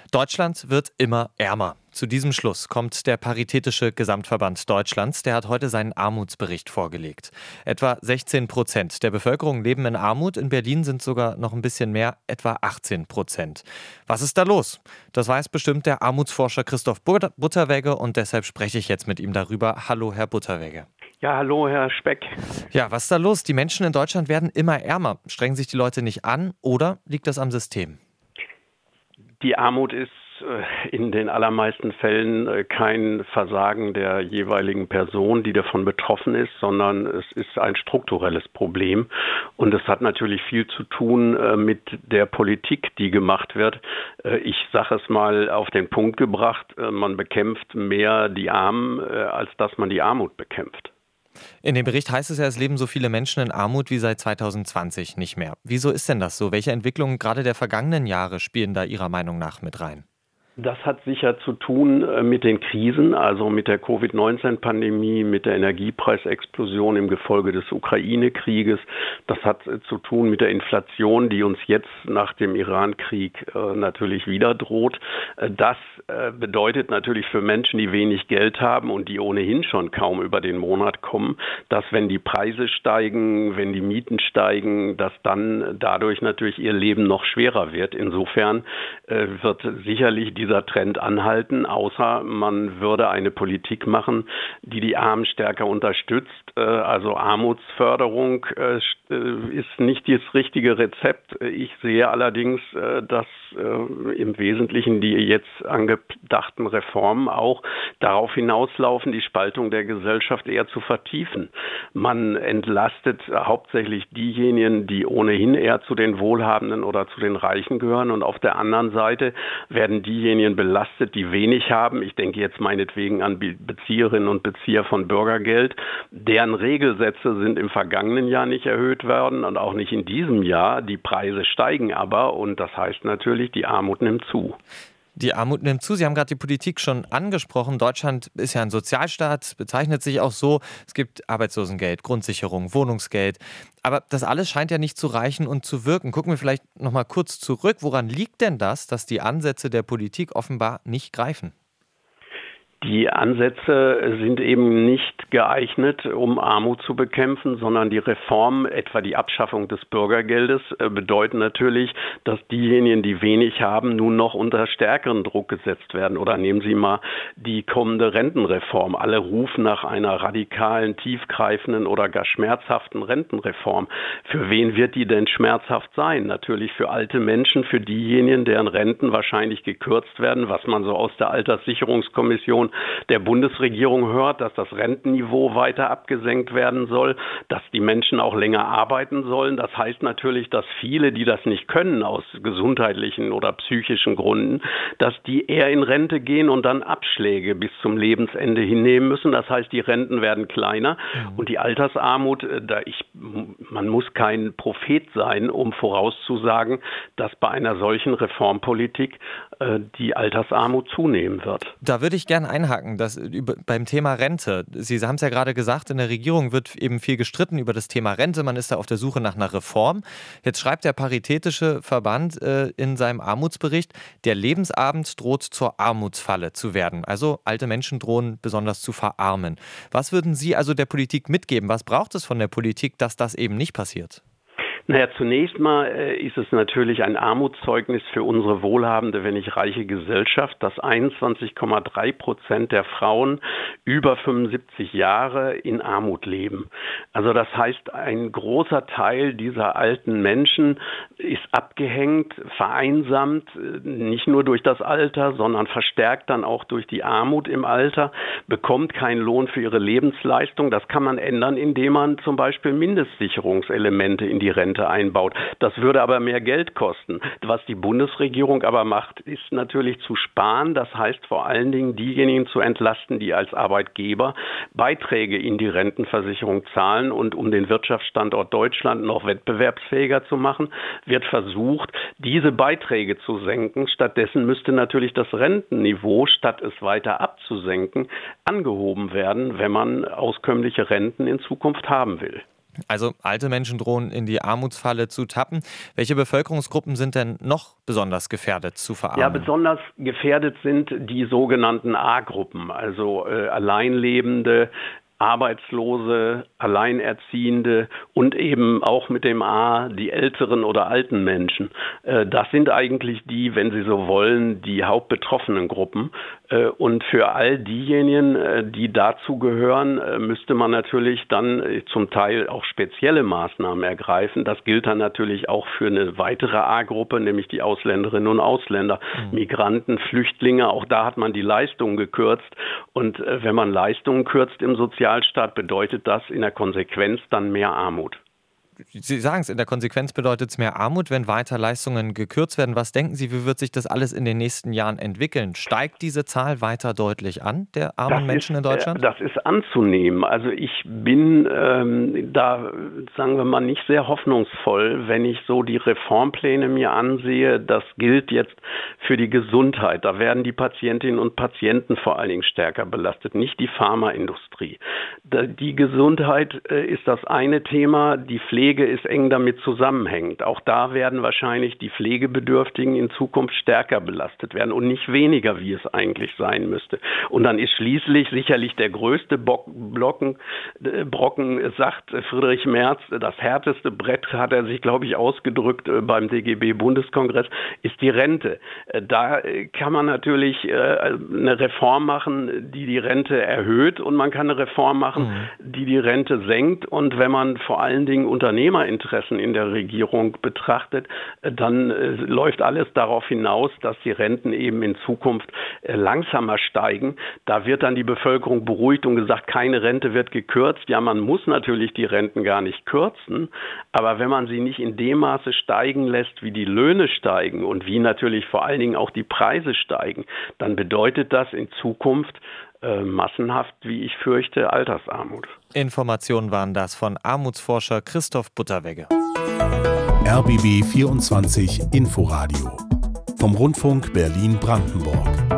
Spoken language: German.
Deutschland wird immer ärmer. Zu diesem Schluss kommt der Paritätische Gesamtverband Deutschlands. Der hat heute seinen Armutsbericht vorgelegt. Etwa 16% der Bevölkerung leben in Armut. In Berlin sind sogar noch ein bisschen mehr, etwa 18%. Was ist da los? Das weiß bestimmt der Armutsforscher Christoph Butterwegge und deshalb spreche ich jetzt mit ihm darüber. Hallo, Herr Butterwegge. Ja, hallo, Herr Speck. Ja, was ist da los? Die Menschen in Deutschland werden immer ärmer. Strengen sich die Leute nicht an oder liegt das am System? Die Armut ist in den allermeisten Fällen kein Versagen der jeweiligen Person, die davon betroffen ist, sondern es ist ein strukturelles Problem. Und es hat natürlich viel zu tun mit der Politik, die gemacht wird. Ich sage es mal auf den Punkt gebracht, man bekämpft mehr die Armen, als dass man die Armut bekämpft. In dem Bericht heißt es ja, es leben so viele Menschen in Armut wie seit 2020 nicht mehr. Wieso ist denn das so? Welche Entwicklungen gerade der vergangenen Jahre spielen da Ihrer Meinung nach mit rein? Das hat sicher zu tun mit den Krisen, also mit der Covid-19-Pandemie, mit der Energiepreisexplosion im Gefolge des Ukraine-Krieges. Das hat zu tun mit der Inflation, die uns jetzt nach dem Iran-Krieg natürlich wieder droht. Das bedeutet natürlich für Menschen, die wenig Geld haben und die ohnehin schon kaum über den Monat kommen, dass wenn die Preise steigen, wenn die Mieten steigen, dass dann dadurch natürlich ihr Leben noch schwerer wird. Insofern wird sicherlich dieser Trend anhalten, außer man würde eine Politik machen, die die Armen stärker unterstützt. Also Armutsförderung ist nicht das richtige Rezept. Ich sehe allerdings, dass im Wesentlichen die jetzt angedachten Reformen auch darauf hinauslaufen, die Spaltung der Gesellschaft eher zu vertiefen. Man entlastet hauptsächlich diejenigen, die ohnehin eher zu den Wohlhabenden oder zu den Reichen gehören, und auf der anderen Seite werden diejenigen belastet, die wenig haben. Ich denke jetzt meinetwegen an Bezieherinnen und Bezieher von Bürgergeld. Deren Regelsätze sind im vergangenen Jahr nicht erhöht worden und auch nicht in diesem Jahr. Die Preise steigen aber und das heißt natürlich, die Armut nimmt zu. Die Armut nimmt zu. Sie haben gerade die Politik schon angesprochen. Deutschland ist ja ein Sozialstaat, bezeichnet sich auch so. Es gibt Arbeitslosengeld, Grundsicherung, Wohnungsgeld. Aber das alles scheint ja nicht zu reichen und zu wirken. Gucken wir vielleicht noch mal kurz zurück. Woran liegt denn das, dass die Ansätze der Politik offenbar nicht greifen? Die Ansätze sind eben nicht geeignet, um Armut zu bekämpfen, sondern die Reformen, etwa die Abschaffung des Bürgergeldes, bedeuten natürlich, dass diejenigen, die wenig haben, nun noch unter stärkeren Druck gesetzt werden. Oder nehmen Sie mal die kommende Rentenreform. Alle rufen nach einer radikalen, tiefgreifenden oder gar schmerzhaften Rentenreform. Für wen wird die denn schmerzhaft sein? Natürlich für alte Menschen, für diejenigen, deren Renten wahrscheinlich gekürzt werden, was man so aus der Alterssicherungskommission der Bundesregierung hört, dass das Rentenniveau weiter abgesenkt werden soll, dass die Menschen auch länger arbeiten sollen. Das heißt natürlich, dass viele, die das nicht können aus gesundheitlichen oder psychischen Gründen, dass die eher in Rente gehen und dann Abschläge bis zum Lebensende hinnehmen müssen. Das heißt, die Renten werden kleiner und die Altersarmut, man muss kein Prophet sein, um vorauszusagen, dass bei einer solchen Reformpolitik die Altersarmut zunehmen wird. Da würde ich gerne einhaken, beim Thema Rente. Sie haben es ja gerade gesagt, in der Regierung wird eben viel gestritten über das Thema Rente. Man ist da auf der Suche nach einer Reform. Jetzt schreibt der Paritätische Verband in seinem Armutsbericht, der Lebensabend droht zur Armutsfalle zu werden. Also alte Menschen drohen besonders zu verarmen. Was würden Sie also der Politik mitgeben? Was braucht es von der Politik, dass das eben nicht passiert? Naja, zunächst mal ist es natürlich ein Armutszeugnis für unsere wohlhabende, wenn nicht reiche Gesellschaft, dass 21,3% der Frauen über 75 Jahre in Armut leben. Also das heißt, ein großer Teil dieser alten Menschen ist abgehängt, vereinsamt, nicht nur durch das Alter, sondern verstärkt dann auch durch die Armut im Alter, bekommt keinen Lohn für ihre Lebensleistung. Das kann man ändern, indem man zum Beispiel Mindestsicherungselemente in die Rente einbaut. Das würde aber mehr Geld kosten. Was die Bundesregierung aber macht, ist natürlich zu sparen. Das heißt vor allen Dingen diejenigen zu entlasten, die als Arbeitgeber Beiträge in die Rentenversicherung zahlen. Und um den Wirtschaftsstandort Deutschland noch wettbewerbsfähiger zu machen, wird versucht, diese Beiträge zu senken. Stattdessen müsste natürlich das Rentenniveau, statt es weiter abzusenken, angehoben werden, wenn man auskömmliche Renten in Zukunft haben will. Also alte Menschen drohen in die Armutsfalle zu tappen. Welche Bevölkerungsgruppen sind denn noch besonders gefährdet zu verarmen? Ja, besonders gefährdet sind die sogenannten A-Gruppen, also Alleinlebende, Arbeitslose, Alleinerziehende und eben auch mit dem A die älteren oder alten Menschen. Das sind eigentlich die, wenn Sie so wollen, die hauptbetroffenen Gruppen. Und für all diejenigen, die dazu gehören, müsste man natürlich dann zum Teil auch spezielle Maßnahmen ergreifen. Das gilt dann natürlich auch für eine weitere A-Gruppe, nämlich die Ausländerinnen und Ausländer, Migranten, Flüchtlinge. Auch da hat man die Leistungen gekürzt. Und wenn man Leistungen kürzt im Sozialstaat, bedeutet das in der Konsequenz dann mehr Armut. Sie sagen es, in der Konsequenz bedeutet es mehr Armut, wenn weiter Leistungen gekürzt werden. Was denken Sie, wie wird sich das alles in den nächsten Jahren entwickeln? Steigt diese Zahl weiter deutlich an, der armen Menschen in Deutschland? Das ist anzunehmen. Also ich bin da, sagen wir mal, nicht sehr hoffnungsvoll, wenn ich so die Reformpläne mir ansehe. Das gilt jetzt für die Gesundheit. Da werden die Patientinnen und Patienten vor allen Dingen stärker belastet, nicht die Pharmaindustrie. Die Gesundheit ist das eine Thema, die Pflege ist eng damit zusammenhängend. Auch da werden wahrscheinlich die Pflegebedürftigen in Zukunft stärker belastet werden und nicht weniger, wie es eigentlich sein müsste. Und dann ist schließlich sicherlich der größte Brocken, sagt Friedrich Merz, das härteste Brett, hat er sich, glaube ich, ausgedrückt beim DGB-Bundeskongress, ist die Rente. Da kann man natürlich eine Reform machen, die die Rente erhöht, und man kann eine Reform machen, die die Rente senkt. Und wenn man vor allen Dingen Unternehmerinteressen in der Regierung betrachtet, dann läuft alles darauf hinaus, dass die Renten eben in Zukunft langsamer steigen. Da wird dann die Bevölkerung beruhigt und gesagt, keine Rente wird gekürzt. Ja, man muss natürlich die Renten gar nicht kürzen, aber wenn man sie nicht in dem Maße steigen lässt, wie die Löhne steigen und wie natürlich vor allen Dingen auch die Preise steigen, dann bedeutet das in Zukunft massenhaft, wie ich fürchte, Altersarmut. Informationen waren das von Armutsforscher Christoph Butterwegge. RBB 24 Inforadio vom Rundfunk Berlin-Brandenburg.